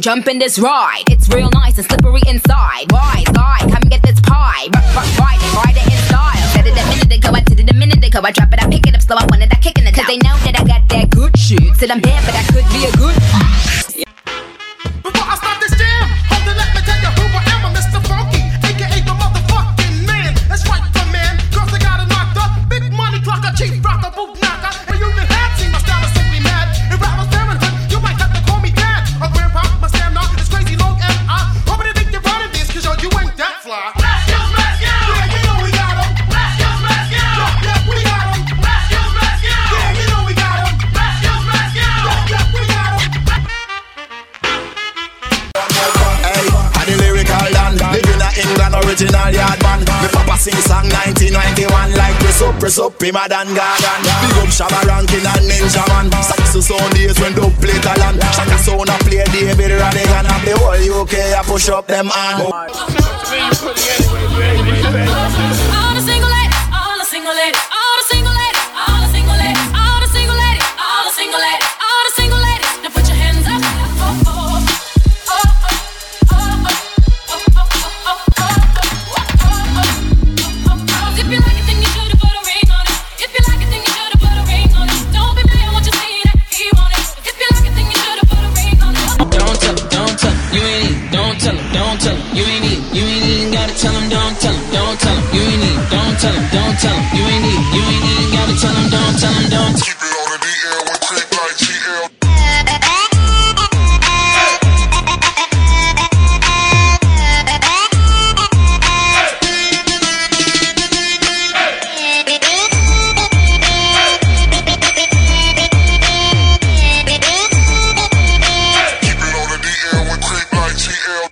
jump in this ride. It's real nice and slippery inside. Wise guy, come get this pie. Ride it in style. Said it a minute ago, I did it a minute ago. I drop it, I pick it up slow, I wanted that kick in the. Cause they know that I got that good shit. Said I'm there, but I could be a good. Before I start this jam, hold on, let me tell you who I am. I'm Mr. Funky, aka the motherfucking man. That's right, the man. Girls, they got it knocked up. Big money clocker, chief rocker, boot knocker. And you been had seen my style is simply mad. In rappers' parenthood, you might have to call me dad or grandpa. My stamina is crazy long and I hope they think you're running this, cause yo, you ain't that fly. Yeah, you know we got 'em. Yeah, we got 'em. Yeah, you know we got 'em. Yeah, we got 'em. Hey, I the lyrical land, living in England, original yard band. Me papa sing song 1991 like press up, him a Dan Gargan. Big up Shabba Rankin and Ninja Man. Saxo sound days when dub play talent. Shaka sound a play David Radigan. And the whole UK a push up them hand.